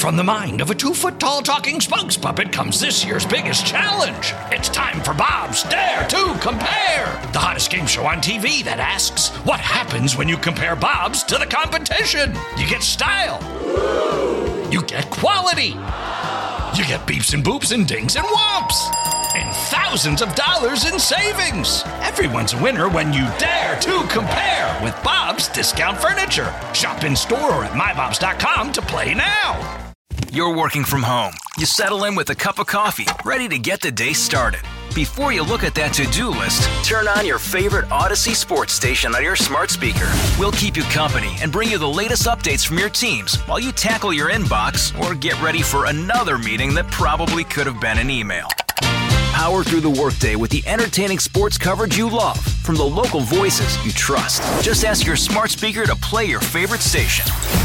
From the mind of a 2-foot-tall talking spokes puppet comes this year's biggest challenge. It's time for Bob's Dare to Compare, the hottest game show on TV that asks, what happens when you compare Bob's to the competition? You get style. You get quality. You get beeps and boops and dings and whomps. And thousands of dollars in savings. Everyone's a winner when you dare to compare with Bob's Discount Furniture. Shop in store or at mybobs.com to play now. You're working from home. You settle in with a cup of coffee, ready to get the day started. Before you look at that to-do list, turn on your favorite Odyssey sports station on your smart speaker. We'll keep you company and bring you the latest updates from your teams while you tackle your inbox or get ready for another meeting that probably could have been an email. Power through the workday with the entertaining sports coverage you love from the local voices you trust. Just ask your smart speaker to play your favorite station.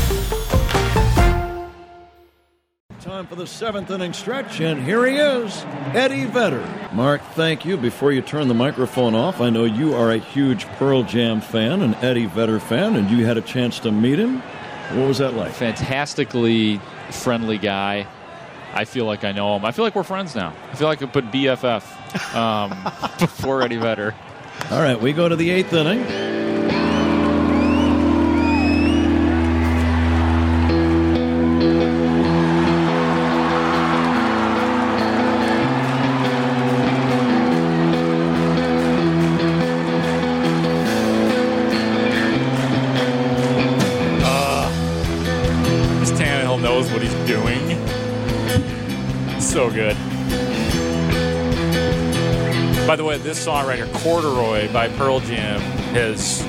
Time for the 7th inning stretch, and here he is, Eddie Vedder. Mark, thank you. Before you turn the microphone off, I know you are a huge Pearl Jam fan, an Eddie Vedder fan, and you had a chance to meet him. What was that like? Fantastically friendly guy. I feel like I know him. I feel like we're friends now. I feel like I put BFF before Eddie Vedder. All right, we go to the 8th inning. What he's doing. So good. By the way, this song right here, Corduroy by Pearl Jam, has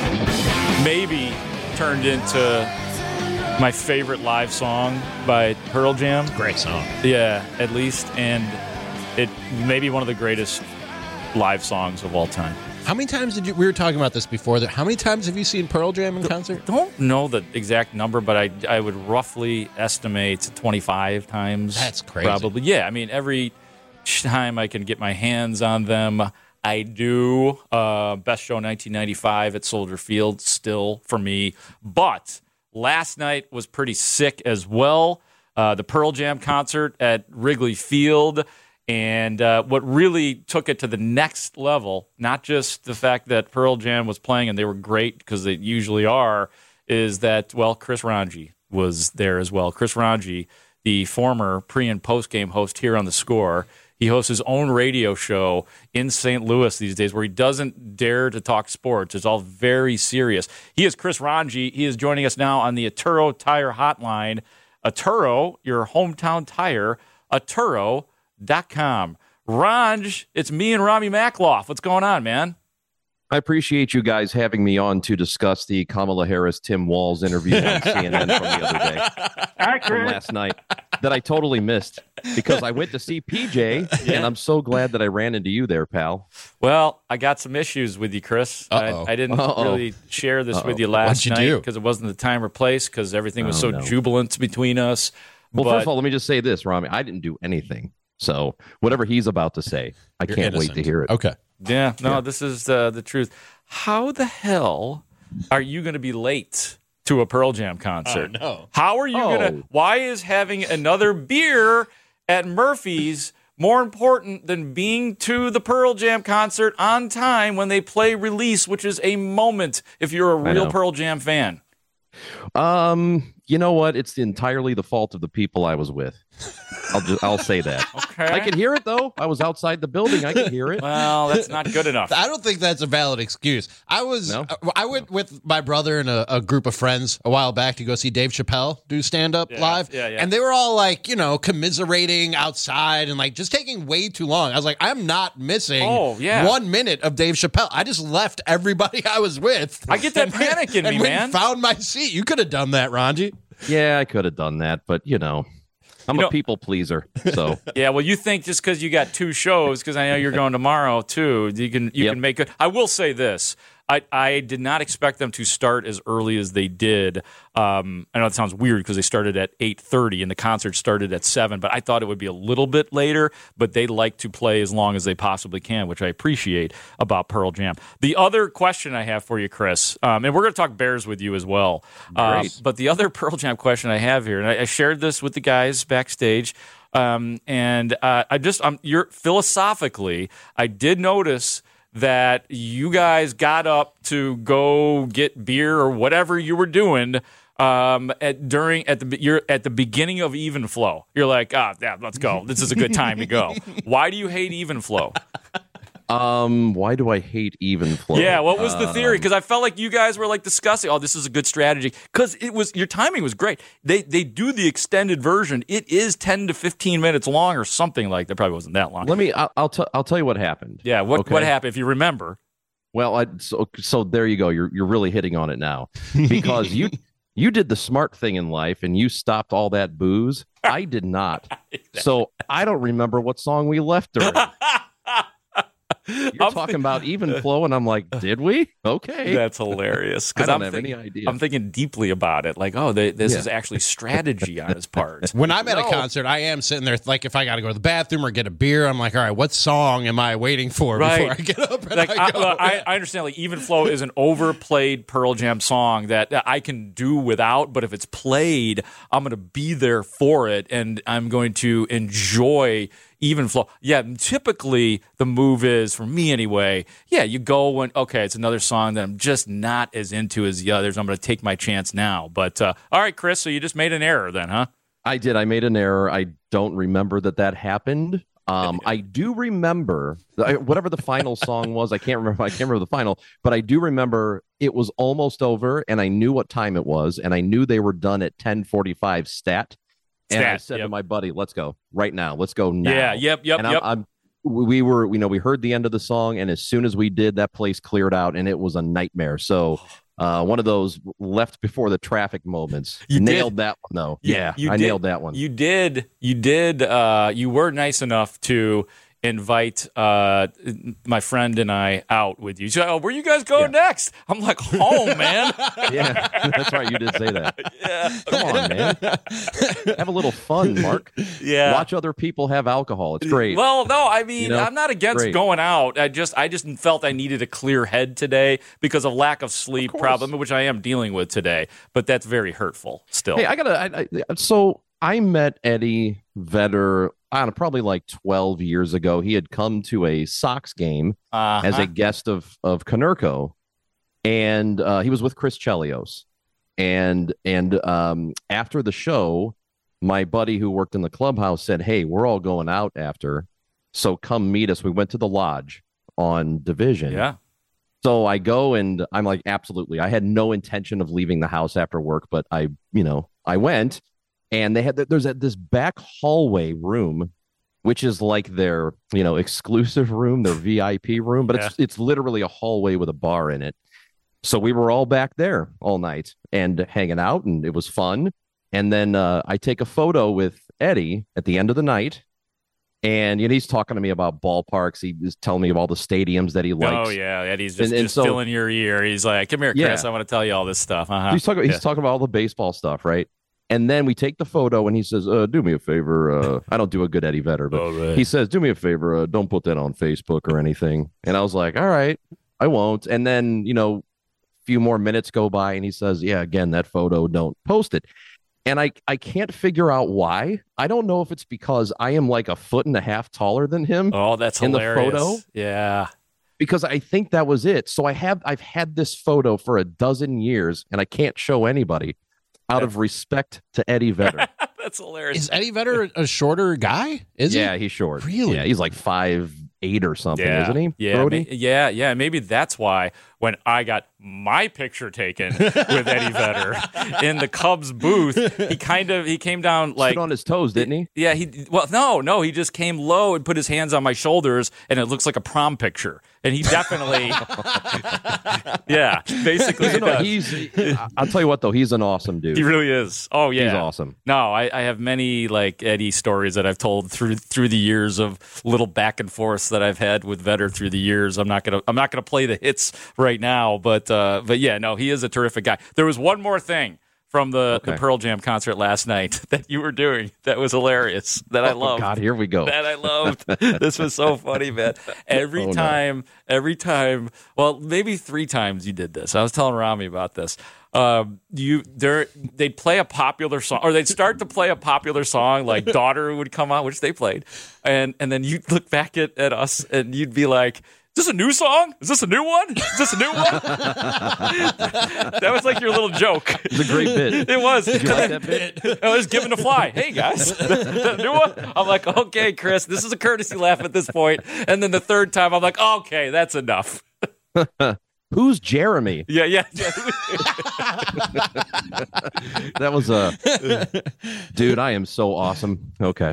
maybe turned into my favorite live song by Pearl Jam. Great song. Yeah, at least. And it may be one of the greatest live songs of all time. How many times did you? We were talking about this before. How many times have you seen Pearl Jam in concert? Don't know the exact number, but I would roughly estimate 25 times. That's crazy. Probably, yeah. I mean, every time I can get my hands on them, I do. Best show 1995 at Soldier Field, still for me. But last night was pretty sick as well. The Pearl Jam concert at Wrigley Field. And what really took it to the next level, not just the fact that Pearl Jam was playing and they were great because they usually are, is that, well, Chris Ranji was there as well. Chris Ranji, the former pre- and post-game host here on The Score, he hosts his own radio show in St. Louis these days where he doesn't dare to talk sports. It's all very serious. He is Chris Ranji. He is joining us now on the Atturo Tire Hotline. Atturo, your hometown tire, Atturo.com. Ranj, it's me and Rami Makloff. What's going on, man? I appreciate you guys having me on to discuss the Kamala Harris-Tim Walz interview on CNN from the other day, from last night, that I totally missed because I went to see PJ, and I'm so glad that I ran into you there, pal. Well, I got some issues with you, Chris. I didn't really share this with you last night because it wasn't the time or place because everything was jubilant between us. Well, first of all, let me just say this, Rami. I didn't do anything. So whatever he's about to say, I can't wait to hear it. Okay. Yeah, this is the truth. How the hell are you going to be late to a Pearl Jam concert? Oh, no. How are you going to... Why is having another beer at Murphy's more important than being to the Pearl Jam concert on time when they play Release, which is a moment if you're a real Pearl Jam fan? You know what? It's entirely the fault of the people I was with. I'll say that. Okay. I can hear it, though. I was outside the building. I can hear it. Well, that's not good enough. I don't think that's a valid excuse. I went with my brother and a group of friends a while back to go see Dave Chappelle do stand-up live. Yeah. And they were all like, commiserating outside and like just taking way too long. I was like, I'm not missing 1 minute of Dave Chappelle. I just left everybody I was with. I get that panic in me, man. And found my seat. You could have done that, Ranji. Yeah, I could have done that, but I'm a people pleaser. So yeah, well, you think just because you got two shows, because I know you're going tomorrow too, you can make it. I will say this: I did not expect them to start as early as they did. I know it sounds weird because they started at 8:30 and the concert started at 7, but I thought it would be a little bit later, but they like to play as long as they possibly can, which I appreciate about Pearl Jam. The other question I have for you, Chris, and we're going to talk Bears with you as well, but the other Pearl Jam question I have here, and I shared this with the guys backstage, you're philosophically, I did notice that you guys got up to go get beer or whatever you were doing at the beginning of Even Flow. You're like, let's go. This is a good time to go. Why do you hate Even Flow? Why do I hate Even Flow? Yeah, what was the theory? Because I felt like you guys were like discussing, this is a good strategy. Because your timing was great. They do the extended version. It is 10 to 15 minutes long or something like that. Probably wasn't that long. I'll tell you what happened. Yeah, what happened if you remember? Well, so there you go. You're really hitting on it now because you did the smart thing in life and you stopped all that booze. I did not. So I don't remember what song we left during. You're talking about Even Flow, and I'm like, did we? Okay. That's hilarious. I don't have any idea. I'm thinking deeply about it. Like, this is actually strategy on his part. When I'm at a concert, I am sitting there, like, if I got to go to the bathroom or get a beer, I'm like, all right, what song am I waiting for before I get up and I go? I understand, like, Even Flow is an overplayed Pearl Jam song that I can do without, but if it's played, I'm going to be there for it, and I'm going to enjoy Even Flow. Yeah, typically the move is, for me anyway, you go when, okay, it's another song that I'm just not as into as the others. I'm going to take my chance now. But, all right, Chris, so you just made an error then, huh? I did. I made an error. I don't remember that happened. I do remember, whatever the final song was, I can't remember the final, but I do remember it was almost over, and I knew what time it was, and I knew they were done at 10:45 stat. And I said to my buddy, let's go right now. Let's go now. Yeah, yep. We heard the end of the song, and as soon as we did, that place cleared out, and it was a nightmare. So one of those left before the traffic moments. Nailed that one, though. Nailed that one. You did. You were nice enough to invite my friend and I out with you. So, where you guys going next? I'm like, home, man. Yeah, that's right. You did say that. Yeah. Come on, man. Have a little fun, Mark. Yeah. Watch other people have alcohol. It's great. Well, no, I mean, I'm not against going out. I just felt I needed a clear head today because of lack of sleep problem, which I am dealing with today. But that's very hurtful still. Hey, so I met Eddie Vedder probably like 12 years ago. He had come to a Sox game as a guest of Konerko, and he was with Chris Chelios. And after the show, my buddy who worked in the clubhouse said, "Hey, we're all going out after, so come meet us." We went to the lodge on Division. Yeah. So I go and I'm like, absolutely. I had no intention of leaving the house after work, but I went. And they had there's this back hallway room, which is like their exclusive room, their VIP room, but it's literally a hallway with a bar in it. So we were all back there all night and hanging out, and it was fun. And then I take a photo with Eddie at the end of the night, and he's talking to me about ballparks. He was telling me of all the stadiums that he likes. Oh yeah, Eddie's just filling your ear. He's like, "Come here, Chris. I want to tell you all this stuff." He's talking about all the baseball stuff, right? And then we take the photo, and he says, "Do me a favor." I don't do a good Eddie Vedder, but he says, "Do me a favor. Don't put that on Facebook or anything." And I was like, "All right, I won't." And then, a few more minutes go by, and he says, "Yeah, again, that photo, don't post it." And I can't figure out why. I don't know if it's because I am like 1.5 feet taller than him. Oh, that's hilarious. In the photo. Yeah. Because I think that was it. So I've had this photo for a dozen years, and I can't show anybody. Out of respect to Eddie Vedder. That's hilarious. Is Eddie Vedder a shorter guy? Yeah, he's short. Really? Yeah, he's like 5'8" or something, isn't he? Yeah, Brody? Yeah. Maybe that's why when I got my picture taken with Eddie Vedder in the Cubs booth, he came down like stood on his toes, didn't he? Yeah, no, he just came low and put his hands on my shoulders, and it looks like a prom picture. And he definitely, basically, I'll tell you what though, he's an awesome dude. He really is. Oh yeah, he's awesome. No, I have many like Eddie stories that I've told through the years of little back and forths that I've had with Vedder through the years. I'm not gonna play the hits right right now. But yeah, no, he is a terrific guy. There was one more thing from the Pearl Jam concert last night that you were doing that was hilarious, that I loved. Oh, God, here we go. That I loved. This was so funny, man. Every time, well, maybe 3 times you did this. I was telling Rami about this. They'd play a popular song, or they'd start to play a popular song, like Daughter would come out, which they played, and then you'd look back at us and you'd be like, is this a new song? Is this a new one? Is this a new one? That was like your little joke. It was a great bit. It was. Did you like that bit? I was giving a fly. Hey, guys. The new one? I'm like, okay, Chris, this is a courtesy laugh at this point. And then the third time, I'm like, okay, that's enough. Who's Jeremy? Yeah. That was dude, I am so awesome. Okay.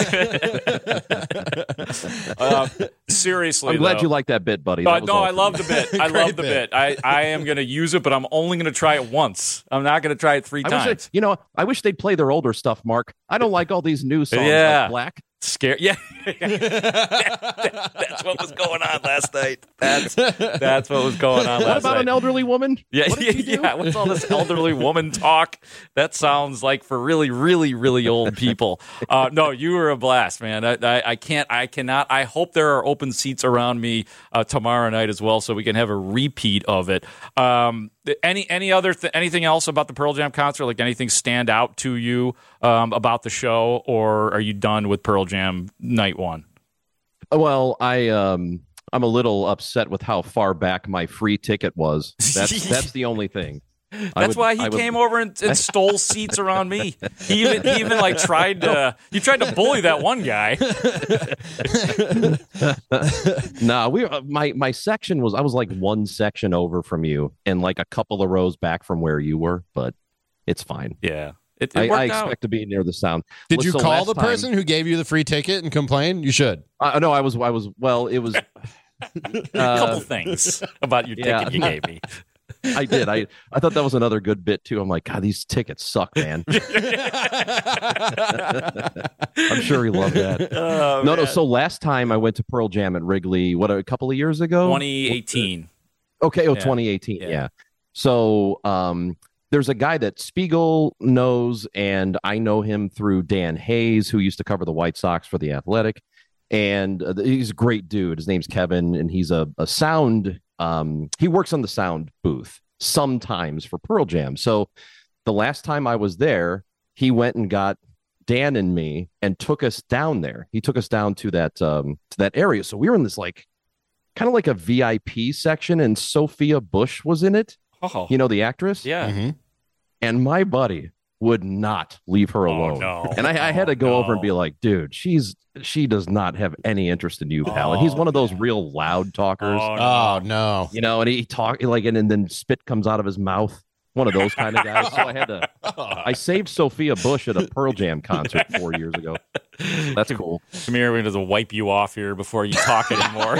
Seriously, I'm glad you like that bit, buddy. No, I love the bit. I love the bit. I am going to use it, but I'm only going to try it once. I'm not going to try it 3 times. I wish they'd play their older stuff, Mark. I don't like all these new songs like Black. Scared, yeah. That's what was going on last night. That's what was going on last night. What about an elderly woman? Yeah. What's all this elderly woman talk? That sounds like for really, really, really old people. No, you were a blast, man. I cannot. I hope there are open seats around me tomorrow night as well, so we can have a repeat of it. Anything else about the Pearl Jam concert? Like anything stand out to you about the show, or are you done with Pearl Jam night 1? Well, I'm a little upset with how far back my free ticket was. That's the only thing. That's why he came over and stole seats around me. He even like tried to bully that one guy. My section was, I was like one section over from you and like a couple of rows back from where you were, but it's fine. Yeah. I expect to be near the sound. Did you call the person who gave you the free ticket and complain? You should. No, I was. Well, it was a couple things about your ticket you gave me. I did. I thought that was another good bit too. I'm like, God, these tickets suck, man. I'm sure he loved that. Oh, no. So last time I went to Pearl Jam at Wrigley, a couple of years ago? 2018. Okay. 2018. Yeah. So there's a guy that Spiegel knows, and I know him through Dan Hayes, who used to cover the White Sox for The Athletic. And he's a great dude. His name's Kevin, and he's a sound. He works on the sound booth sometimes for Pearl Jam. So the last time I was there, he went and got Dan and me and took us down there. He took us down to that area. So we were in this like kind of like a VIP section, and Sophia Bush was in it. Oh. You know, the actress? Yeah. Mm-hmm. And my buddy would not leave her alone. No. And I had to go over and be like, dude, she does not have any interest in you, pal. And he's one of those real loud talkers. Oh, no. You know, and he talk like, and then spit comes out of his mouth. One of those kind of guys. So I had to. I saved Sophia Bush at a Pearl Jam concert 4 years ago. That's cool. Come here, we're going to wipe you off here before you talk anymore.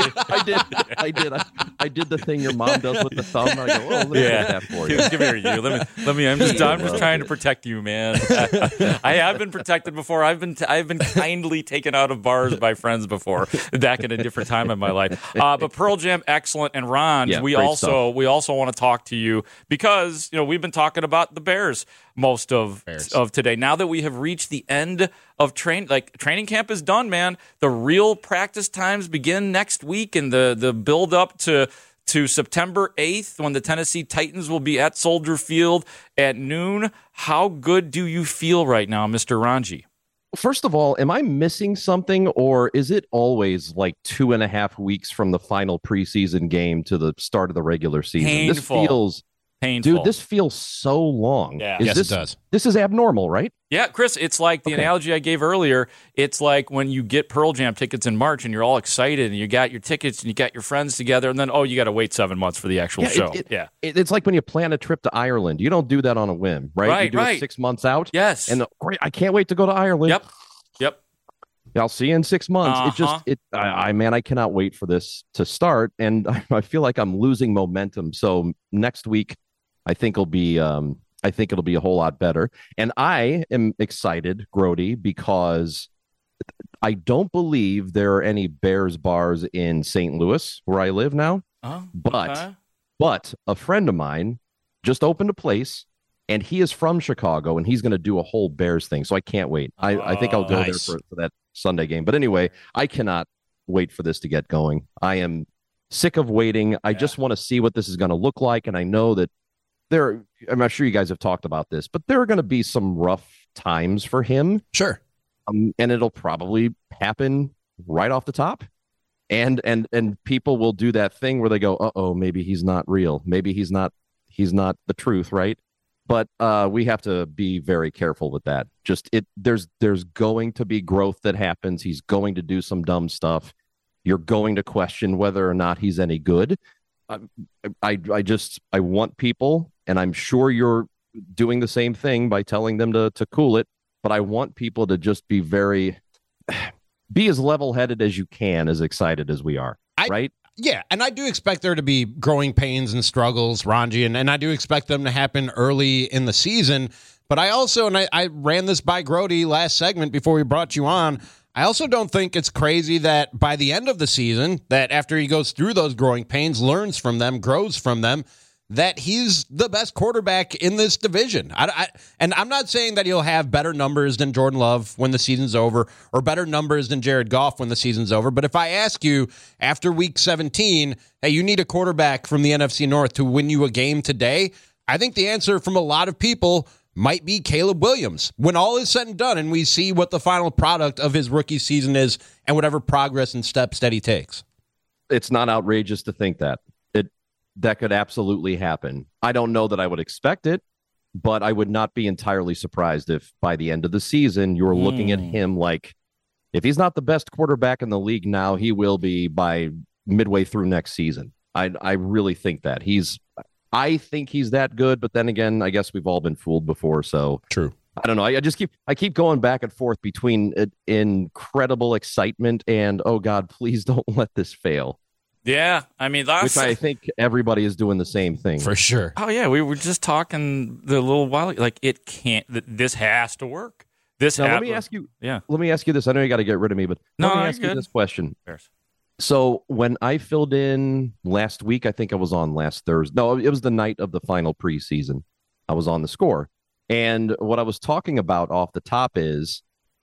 I did the thing your mom does with the thumb. I go, oh, let me get that for you. Come here, you. Let me. I'm just trying to protect you, man. I have been protected before. I've been kindly taken out of bars by friends before, back in a different time in my life. But Pearl Jam, excellent. And Ron, we also want to talk to you because we've been talking about the Bears most of today. Now that we have reached the end of training camp is done, man. The real practice times begin next week, and the build up to September 8th when the Tennessee Titans will be at Soldier Field at noon. How good do you feel right now, Mr. Ranji? First of all, am I missing something, or is it always like 2.5 weeks from the final preseason game to the start of the regular season? Painful. This feels painful. Dude, this feels so long. Yeah. Yes, it does. This is abnormal, right? Yeah, Chris, it's like the analogy I gave earlier. It's like when you get Pearl Jam tickets in March and you're all excited and you got your tickets and you got your friends together, and then, you got to wait 7 months for the actual show. It's like when you plan a trip to Ireland. You don't do that on a whim, right? You do it 6 months out. Yes. And great, I can't wait to go to Ireland. Yep. I'll see you in 6 months. I cannot wait for this to start. And I feel like I'm losing momentum. So next week, I think it'll be a whole lot better. And I am excited, Grody, because I don't believe there are any Bears bars in St. Louis where I live now. Oh, but But a friend of mine just opened a place, and he is from Chicago, and he's going to do a whole Bears thing. So I can't wait. I think I'll go there for that Sunday game. But anyway, I cannot wait for this to get going. I am sick of waiting. I just want to see what this is going to look like. And I know that I'm not sure you guys have talked about this, but there are going to be some rough times for him. Sure. And it'll probably happen right off the top. And people will do that thing where they go, uh-oh, maybe he's not real. Maybe he's not the truth, right? But we have to be very careful with that. There's going to be growth that happens. He's going to do some dumb stuff. You're going to question whether or not he's any good. I want people, and I'm sure you're doing the same thing by telling them to cool it, but I want people to just be as level-headed as you can, as excited as we are, right? Yeah, and I do expect there to be growing pains and struggles, Ranji, and I do expect them to happen early in the season. But I also, and I ran this by Grody last segment before we brought you on, I also don't think it's crazy that by the end of the season, that after he goes through those growing pains, learns from them, grows from them, that he's the best quarterback in this division. And I'm not saying that he'll have better numbers than Jordan Love when the season's over or better numbers than Jared Goff when the season's over. But if I ask you after week 17, hey, you need a quarterback from the NFC North to win you a game today, I think the answer from a lot of people might be Caleb Williams. When all is said and done and we see what the final product of his rookie season is and whatever progress and steps that he takes. It's not outrageous to think that. That could absolutely happen. I don't know that I would expect it, but I would not be entirely surprised if by the end of the season you're looking at him like, if he's not the best quarterback in the league now, he will be by midway through next season. I really think that. I think he's that good, but then again, I guess we've all been fooled before, so true. I don't know. I keep going back and forth between incredible excitement and, oh God, please don't let this fail. Yeah, I mean, which I think everybody is doing the same thing. For sure. Oh, yeah, we were just talking the little while, like, it can't, this has to work. Let me ask you this. I know you got to get rid of me, but let me ask you this question. Cheers. So when I filled in last week, I think I was on last Thursday. No, it was the night of the final preseason. I was on the score. And what I was talking about off the top is,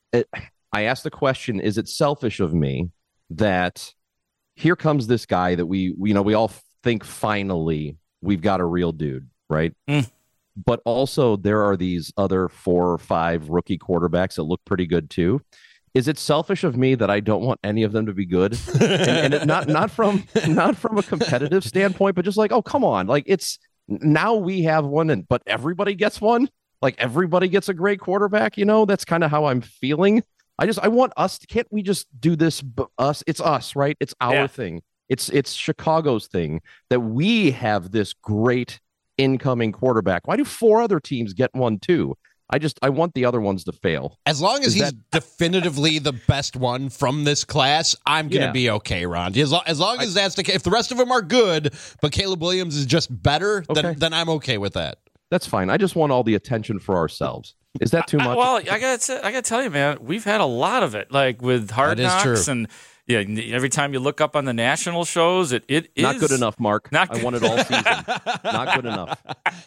I asked the question, is it selfish of me that here comes this guy that we all think finally we've got a real dude, right? But also there are these other 4 or 5 rookie quarterbacks that look pretty good too. Is it selfish of me that I don't want any of them to be good? and not from a competitive standpoint, but just like, oh, come on. Like, it's now we have one, but everybody gets one. Like, everybody gets a great quarterback. That's kind of how I'm feeling. I want us. Can't we just do this? Us, it's us, right? It's our thing. It's Chicago's thing that we have this great incoming quarterback. Why do 4 other teams get one too? I want the other ones to fail. As long as he's definitively the best one from this class, I'm going to be okay, Ron. As long as that's the case. If the rest of them are good, but Caleb Williams is just better, then I'm okay with that. That's fine. I just want all the attention for ourselves. Is that too much? Well, I gotta tell you, man, we've had a lot of it, like with Hard Knocks, and every time you look up on the national shows, it is not good enough, Mark. I want it all season. Not good enough.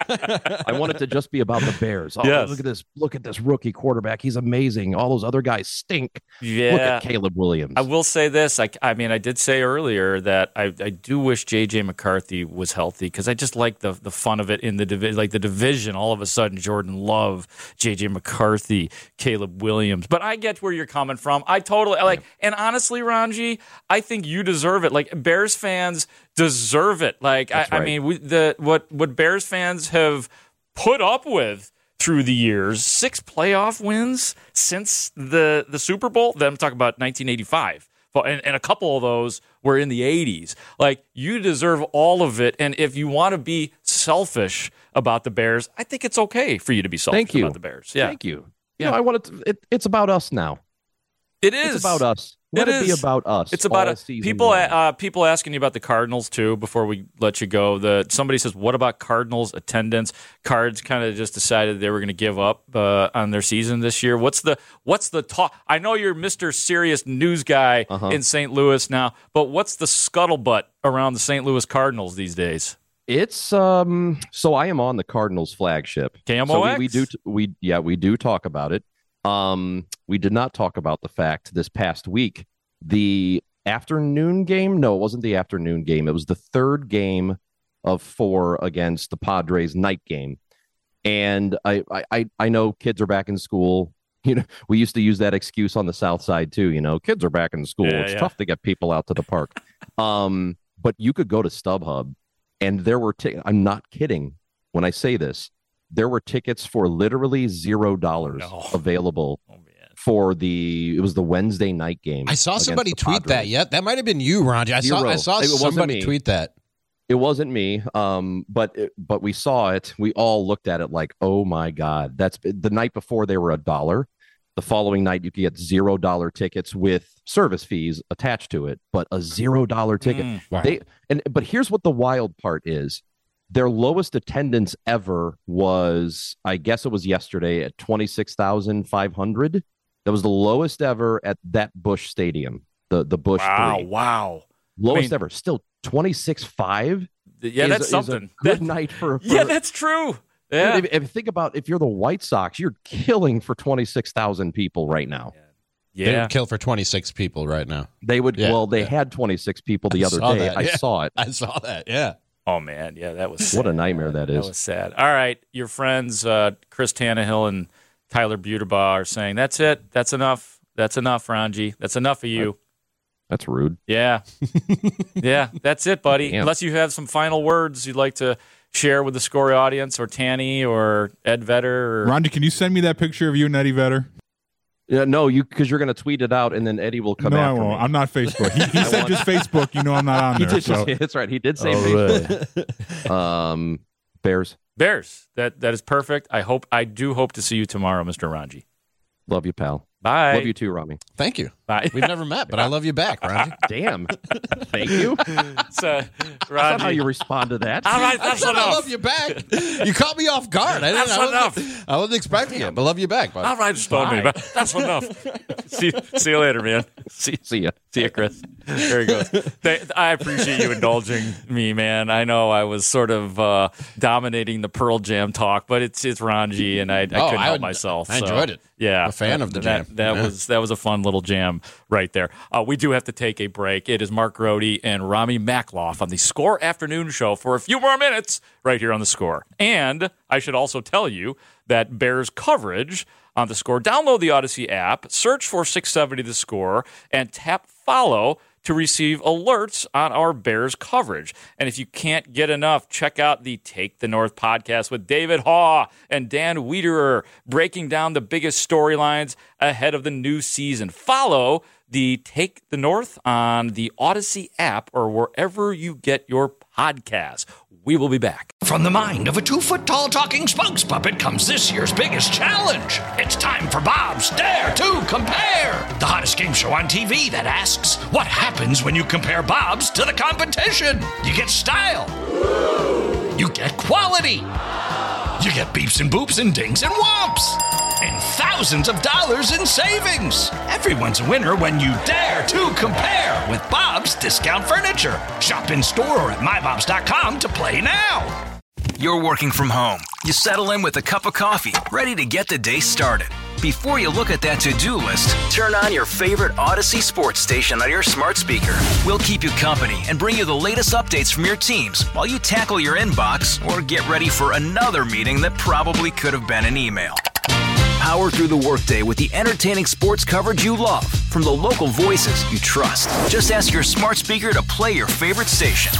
I want it to just be about the Bears. Oh, yes. Look at this rookie quarterback. He's amazing. All those other guys stink. Yeah. Look at Caleb Williams. I will say this. I mean, I did say earlier that I do wish J.J. McCarthy was healthy because I just like the fun of it in the division. Like the division, all of a sudden, Jordan Love, J.J. McCarthy, Caleb Williams. But I get where you're coming from. I totally and honestly, Ron, I think you deserve it. Like, Bears fans deserve it. Like, I mean, what Bears fans have put up with through the years, 6 playoff wins since the Super Bowl. Then I'm talking about 1985. And a couple of those were in the 80s. Like, you deserve all of it. And if you want to be selfish about the Bears, I think it's okay for you to be selfish about the Bears. Yeah. Thank you. Yeah. I want it's about us now. It is. It's about us. Let it be about us. It's about people asking you about the Cardinals too. Before we let you go, somebody says, "What about Cardinals attendance?" Cards kind of just decided they were going to give up on their season this year. What's the talk? I know you're Mr. Serious News guy in St. Louis now, but what's the scuttlebutt around the St. Louis Cardinals these days? It's so I am on the Cardinals flagship. KMOX. So we do talk about it. We did not talk about the fact this past week, the afternoon game. No, it wasn't the afternoon game. It was the third game of 4 against the Padres night game. And I know kids are back in school. You know, we used to use that excuse on the South Side too. You know, kids are back in school. It's tough to get people out to the park. But you could go to StubHub, and there were I'm not kidding when I say this. There were tickets for literally $0 available for it was the Wednesday night game. I saw somebody tweet that. Yet that might have been you, Ronji. I saw somebody tweet that. It wasn't me, but we saw it. We all looked at it like, oh my God! That's the night before they were $1. The following night, you could get $0 tickets with service fees attached to it, but a $0 ticket. Wow. But here's what the wild part is: their lowest attendance ever was, I guess it was yesterday, at 26,500. That was the lowest ever at that Busch Stadium, the Busch 3. Wow. Lowest ever. Still 26.5. Yeah, that's something. Good night for yeah, that's true. Yeah. If you think about, if you're the White Sox, you're killing for 26,000 people right now. Yeah. They would kill for 26 people right now. They would. Yeah. Well, they had 26 people the other day. I saw it. I saw that. Yeah. Oh man, yeah, that was sad. What a nightmare that is. That was sad. All right, your friends Chris Tannehill and Tyler Buterbaugh are saying that's it. That's enough. That's enough, Ranji. That's enough of you. That's rude. Yeah. Yeah, that's it, buddy. Damn. Unless you have some final words you'd like to share with the Score audience, or Tanny, or Ed Vedder. Ranji, can you send me that picture of you and Eddie Vedder? Yeah, no, because you're going to tweet it out, and then Eddie will come after me. No, I won't. I'm not Facebook. He said just Facebook. You know I'm not on there. That's right. He did say Facebook. Bears. That is perfect. I do hope to see you tomorrow, Mr. Ranji. Love you, pal. Bye. Love you too, Rami. Thank you. Bye. We've never met, but I love you back, Ranji. Damn. Thank you. That's not how you respond to that. All right, that's enough. I love you back. You caught me off guard. I wasn't expecting it, but love you back, buddy. All right, stone me, but that's enough. See you later, man. See ya. See ya, Chris. There he goes. I appreciate you indulging me, man. I know I was sort of dominating the Pearl Jam talk, but it's Ranji, and I couldn't help myself. I enjoyed it. Yeah, I'm a fan of the jam. That was a fun little jam right there. We do have to take a break. It is Mark Grody and Rami Makloff on the Score Afternoon Show for a few more minutes right here on the Score. And I should also tell you that Bears coverage on the Score. Download the Odyssey app, search for 670 The Score, and tap follow to receive alerts on our Bears coverage. And if you can't get enough, check out the Take the North podcast with David Haw and Dan Wiederer, breaking down the biggest storylines ahead of the new season. Follow the Take the North on the Odyssey app or wherever you get your podcasts. We will be back. From the mind of a 2-foot-tall talking spokes puppet comes this year's biggest challenge. It's time for Bob's Dare to Compare, the hottest game show on TV that asks, what happens when you compare Bob's to the competition? You get style. You get quality. You get beeps and boops and dings and whomps. And thousands of dollars in savings. Everyone's a winner when you dare to compare with Bob's Discount Furniture. Shop in store or at mybobs.com to play now. You're working from home. You settle in with a cup of coffee, ready to get the day started. Before you look at that to-do list, turn on your favorite Odyssey sports station on your smart speaker. We'll keep you company and bring you the latest updates from your teams while you tackle your inbox or get ready for another meeting that probably could have been an email. Power through the workday with the entertaining sports coverage you love from the local voices you trust. Just ask your smart speaker to play your favorite station.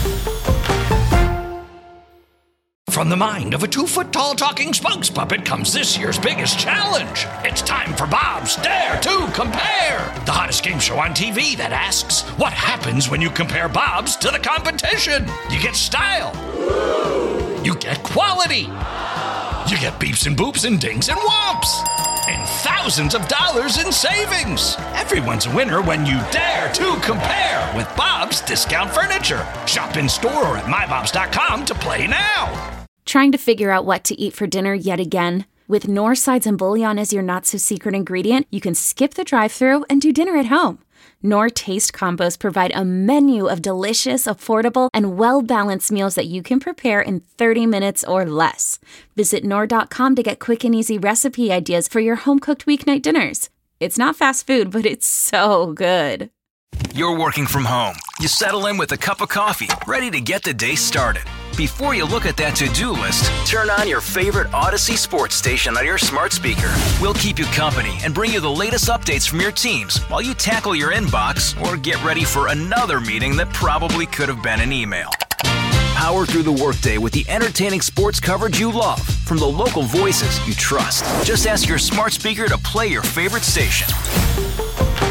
From the mind of a 2-foot-tall talking spokes puppet comes this year's biggest challenge. It's time for Bob's Dare to Compare, the hottest game show on TV that asks, what happens when you compare Bob's to the competition? You get style. You get quality. You get beeps and boops and dings and whomps. And thousands of dollars in savings. Everyone's a winner when you dare to compare with Bob's Discount Furniture. Shop in store or at mybobs.com to play now. Trying to figure out what to eat for dinner yet again? With North Sides and Bouillon as your not-so-secret ingredient, you can skip the drive-thru and do dinner at home. Knorr Taste Combos provide a menu of delicious, affordable, and well-balanced meals that you can prepare in 30 minutes or less. Visit Knorr.com to get quick and easy recipe ideas for your home-cooked weeknight dinners. It's not fast food, but it's so good. You're working from home. You settle in with a cup of coffee, ready to get the day started. Before you look at that to-do list, turn on your favorite Odyssey sports station on your smart speaker. We'll keep you company and bring you the latest updates from your teams while you tackle your inbox or get ready for another meeting that probably could have been an email. Power through the workday with the entertaining sports coverage you love from the local voices you trust. Just ask your smart speaker to play your favorite station.